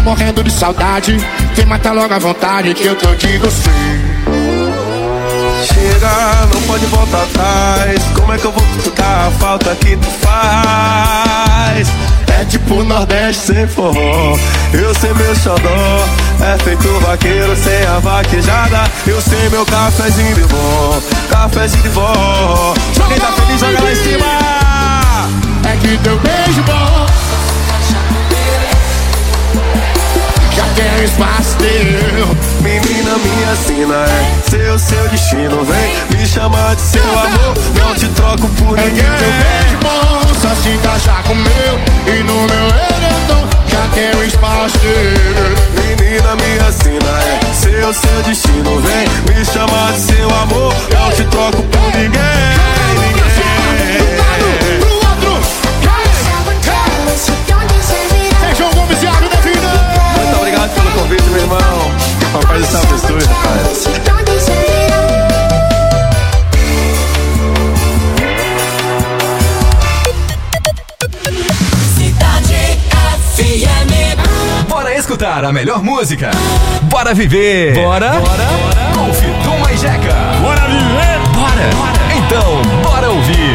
morrendo de saudade. Vem matar logo a vontade que eu tô de você. Chega, não pode voltar atrás. Como é que eu vou dar a falta que tu faz? É tipo Nordeste sem forró. Eu sei meu xodó, é feito vaqueiro sem a vaquejada. Eu sei meu cafezinho de vó, cafezinho de vó. Só quem tá feliz joga lá em cima. É que teu beijo bom já tem espaço teu. Menina, minha sina é seu destino. Vem me chamar de seu amor, não te troco por É que ninguém. teu beijo bom só se encaixar com o meu. E no meu edredom já tem espaço teu. Menina, minha sina é seu destino. Vem me chamar de seu amor, não te troco por ninguém. Muito obrigado pelo convite, meu irmão. Papai do céu abençoe, rapaz. Bora escutar a melhor música. Bora viver. Bora. Com Fitum e Jeca. Bora viver. Bora. Então, bora ouvir.